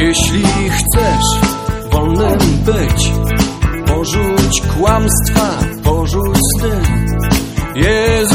Jeśli chcesz wolnym być, porzuć kłamstwa, porzuć sny. Jezus